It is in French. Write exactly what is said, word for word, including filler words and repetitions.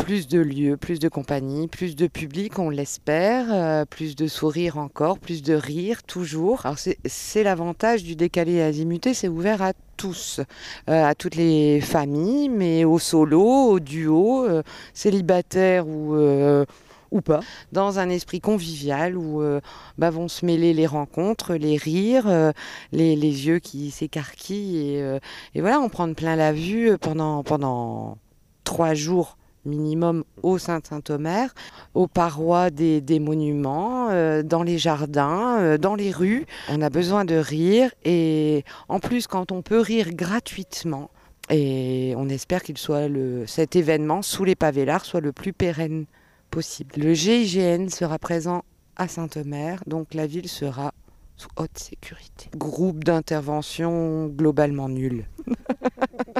plus de lieux, plus de compagnie, plus de public, on l'espère, euh, plus de sourires encore, plus de rires, toujours. Alors c'est, c'est l'avantage du décalé azimuté, c'est ouvert à tous, euh, à toutes les familles, mais aux solos, aux duos, euh, célibataires ou... euh, ou pas, dans un esprit convivial où euh, bah, vont se mêler les rencontres, les rires, euh, les, les yeux qui s'écarquillent et, euh, et voilà, on prend plein la vue pendant, pendant trois jours minimum au Saint-Saint-Omer, aux parois des, des monuments, euh, dans les jardins, euh, dans les rues. On a besoin de rire et en plus quand on peut rire gratuitement, et on espère qu'il soit le, cet événement sous les pavés lards soit le plus pérenne possible. Le G I G N sera présent à Saint-Omer, donc la ville sera sous haute sécurité. Groupe d'intervention globalement nul.